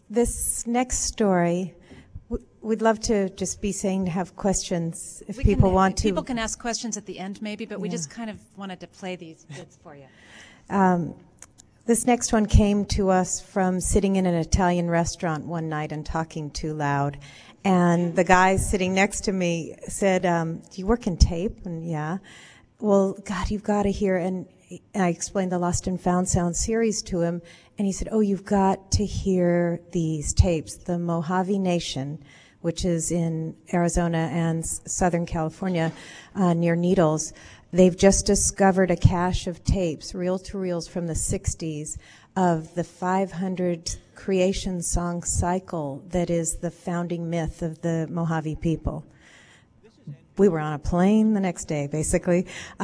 This next story, we'd love to just be saying to have questions if want to. People can ask questions at the end maybe, but we just kind of wanted to play these bits for you. This next one came to us from sitting in an Italian restaurant one night and talking too loud. And the guy sitting next to me said, do you work in tape? And yeah. Well, God, you've got to hear. And I explained the Lost and Found Sound series to him. And he said, oh, you've got to hear these tapes. The Mojave Nation, which is in Arizona and Southern California, near Needles. They've just discovered a cache of tapes, reel-to-reels from the 60s, of the 500 creation song cycle that is the founding myth of the Mojave people. We were on a plane the next day, basically.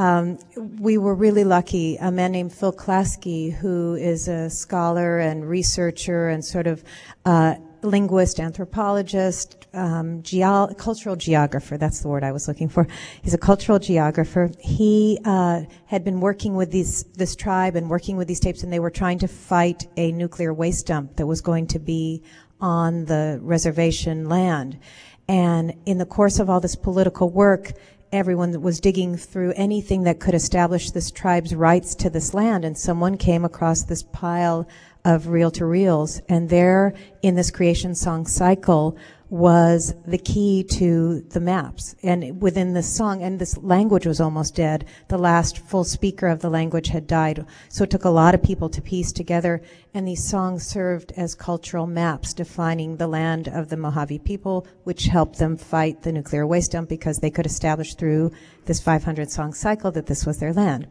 We were really lucky. A man named Phil Klasky, who is a scholar and researcher and sort of linguist, anthropologist, cultural geographer, that's the word I was looking for. He's a cultural geographer. He had been working with this tribe and working with these tapes, and they were trying to fight a nuclear waste dump that was going to be on the reservation land. And in the course of all this political work, everyone was digging through anything that could establish this tribe's rights to this land, and someone came across this pile of reel-to-reels, and there in this creation song cycle was the key to the maps. And within this song, and this language was almost dead, the last full speaker of the language had died, so it took a lot of people to piece together, and these songs served as cultural maps defining the land of the Mojave people, which helped them fight the nuclear waste dump because they could establish through this 500 song cycle that this was their land.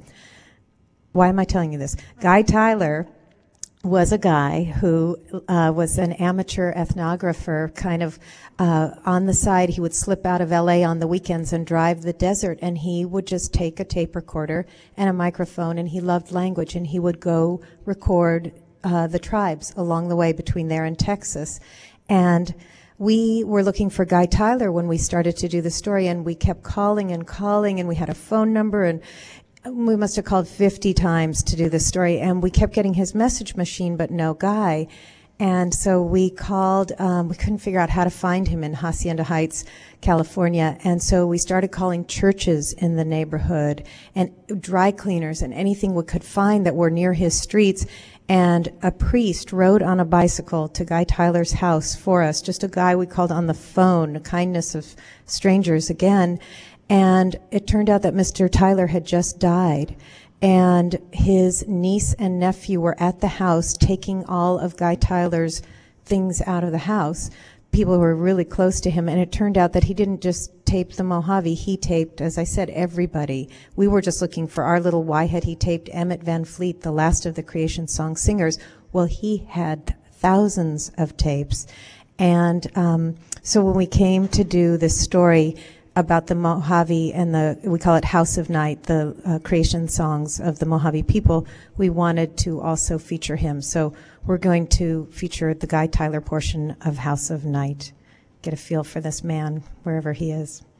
Why am I telling you this? Guy Tyler was a guy who was an amateur ethnographer, kind of on the side. He would slip out of LA on the weekends and drive the desert, and he would just take a tape recorder and a microphone, and he loved language, and he would go record the tribes along the way between there and Texas. And we were looking for Guy Tyler when we started to do the story, and we kept calling, and we had a phone number, and we must have called 50 times to do this story, and we kept getting his message machine, but no Guy. And so we called, we couldn't figure out how to find him in Hacienda Heights, California, and so we started calling churches in the neighborhood and dry cleaners and anything we could find that were near his streets. And a priest rode on a bicycle to Guy Tyler's house for us, just a guy we called on the phone, the kindness of strangers again. And it turned out that Mr. Tyler had just died, and his niece and nephew were at the house taking all of Guy Tyler's things out of the house, people who were really close to him, and it turned out that he didn't just tape the Mojave, he taped, as I said, everybody. We were just looking for our little why had he taped Emmett Van Fleet, the last of the creation song singers. Well, he had thousands of tapes. And so when we came to do this story about the Mojave and we call it House of Night, the creation songs of the Mojave people, we wanted to also feature him. So we're going to feature the Guy Tyler portion of House of Night. Get a feel for this man wherever he is.